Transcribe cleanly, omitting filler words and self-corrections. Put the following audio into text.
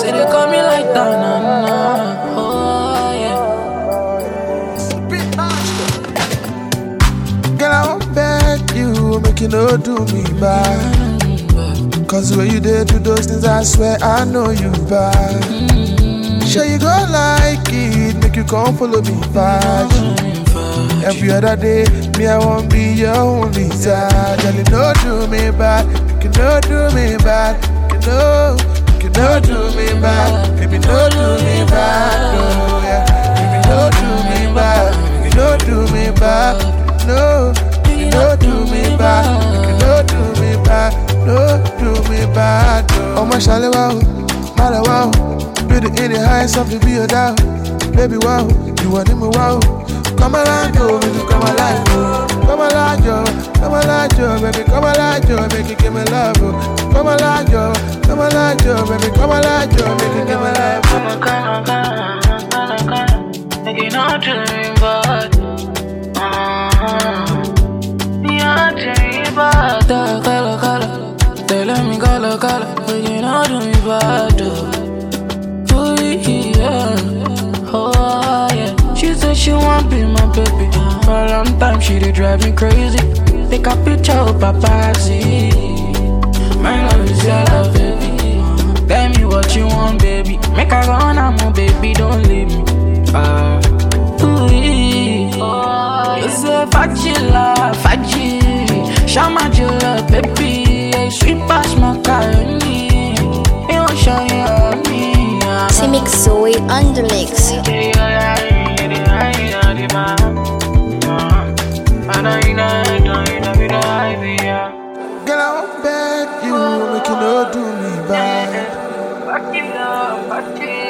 Say they call me like that, nah, nah. Oh, yeah. Girl, I won't beg you, make you no do me bad. Cause when you did do those things, I swear I know you bad. Sure you go like it, make you come follow me fast. Every other day, me I won't be your only side. Girl, you no do me bad, you no do me bad, you no do me bad, baby no do me bad, no yeah. Baby no do me bad, you no do me bad, no. You no do me bad, you no do me bad, no do me bad, no. Oh my shawty wow, mother wow, beauty in the highest of the be down, baby wow, you want me wow. Come alive, yo, baby, come alive, yo. Come alive, yo, come alive, yo, baby, come alive, yo, make you give me love, yo. Come alive, yo, baby, come alive, yo, make you give me love. Make you not do me bad. Yeah, do me bad. Color, they let me color. Make you not do me bad. Oh, yeah, oh, yeah. She said she want be my baby. For a long time she did drive me crazy. Take a picture of paparazzi. My love is your love, baby. Tell me what you want, baby. Make her go on, I'm a baby, don't leave me. You say Fajila, Shama Jula, baby. Sweet past macaroni. You won't show you me. Mix Zoe on the mix. Girl, I won't beg you, make you no do me bad.